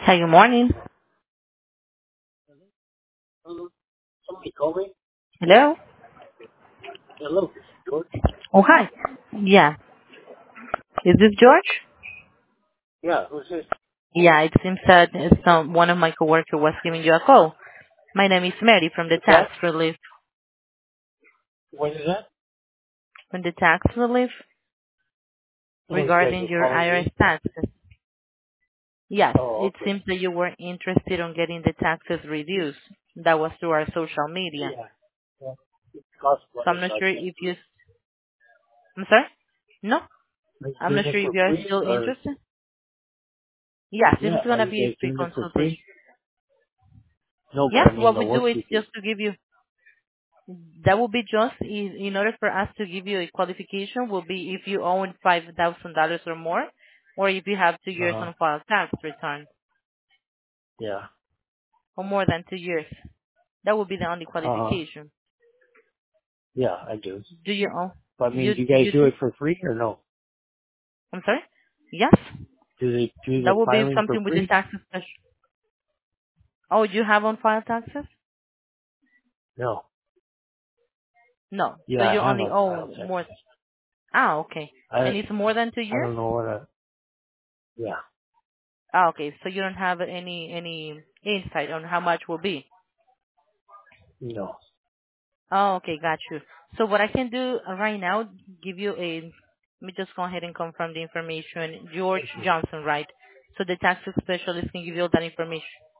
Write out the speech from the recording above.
Hi, good morning. Hello. Somebody called me. Hello? Hello, this is George. Oh, hi. Yeah. Is this George? Yeah, who's this? Yeah, it seems that one of my coworkers was giving you a call. My name is Mary from the What's tax that? relief. What is that? From the tax relief Oh, you guys regarding are your calling IRS me? taxes. Yes, Oh, it okay. seems that you were interested on getting the taxes reduced. That was through our social media. Yeah. Yeah. It's cost So I'm runner, not so I sure can't if do you, it. I'm sorry? No? Are you I'm doing not it sure if for you are free still or? interested. Yes, this Yeah, is going are to you be a guys free doing it for consultation. free? No, but Yes, I mean what the we do work is you do. just to give you that will be just in order for us to give you a qualification will be if you own $5,000 or more, or if you have 2 years Uh huh. on file tax return, Yeah. or more than 2 years. That would be the only Uh huh. qualification. Yeah, I do. Do you own? But I mean, You do you guys you do do? it for free or no? I'm sorry. Yes, Do they do the that will be filing for something with the free? taxes. Oh, you have on file taxes? No. No. So Yeah, you I have only on file own more. Texas. Ah, okay. I And it's more than two I years? don't know what a yeah. Ah, okay. So you don't have any insight on how much will be. No. Oh, okay, got you. So what I can do right now, give you a, let me just go ahead and confirm the information. George Thank you. Johnson, right? So the tax specialist can give you all that information.